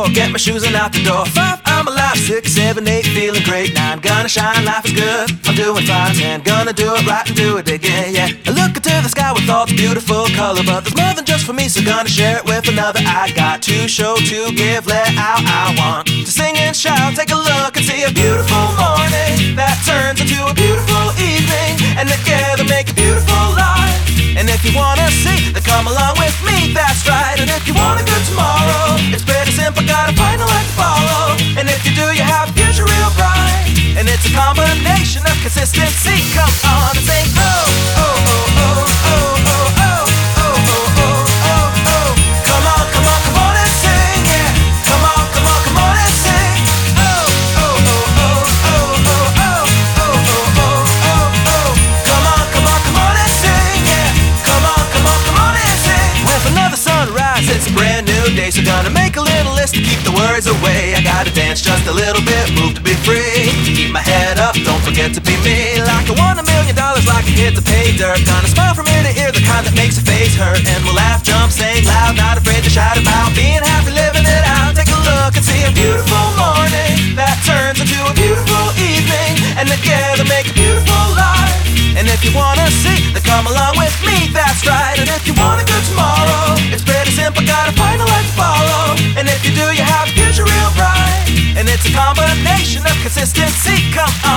4, get my shoes and out the door. 5, I'm alive. 6, 7, 8, feeling great. 9, gonna shine, life is good, I'm doing fine. 10, gonna do it right and do it again, yeah. I look into the sky with all its beautiful color, but there's more than just for me, so gonna share it with another. I got to show, to give, let out. I want to sing and shout, take a look and see a beautiful morning that turns into a beautiful evening, and together make a beautiful life. And if you wanna see, then come along with me, that's right. And if you want a good tomorrow, it's pretty simple, gotta find a light to follow. And if you do, you have a future real bright. And it's a combination of consistency. Come on and sing, oh, oh, oh, oh, oh, oh, oh, oh, oh, oh, oh, oh. Come on, come on, come on and sing, yeah. Come on, come on, come on and sing. Oh, oh, oh, oh, oh, oh, oh, oh, oh, oh, oh, oh. Come on, come on, come on and sing, yeah. Come on, come on, come on and sing. With another sunrise, it's a brand new day, so gonna make a little list to keep the worries away. I gotta dance just a little bit, move to be free. Keep my head up, don't forget to be me. Like I won $1 million, like I hit the pay dirt. Gonna smile from ear to ear, the kind that makes your face hurt. And we'll laugh, jump, sing loud, not afraid to shout about being happy, living it out. Take a look and see a beautiful morning that turns into a beautiful evening, and together make a beautiful life. And if you wanna see, then come along with me, that's right. And if you want a good tomorrow, it's pretty simple, gotta find a light to follow. And if you do, you have a future real bright. And it's a combination of consistency. Come on.